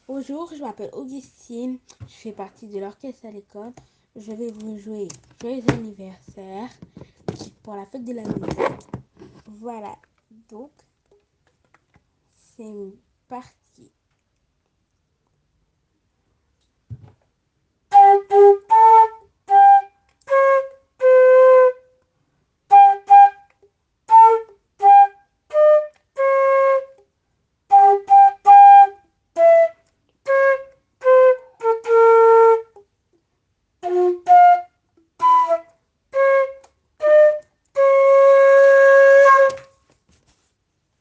Bonjour, je m'appelle Augustine, je fais partie de l'orchestre à l'école. Je vais vous jouer Joyeux anniversaire pour la fête de la musique. Voilà, donc c'est parti.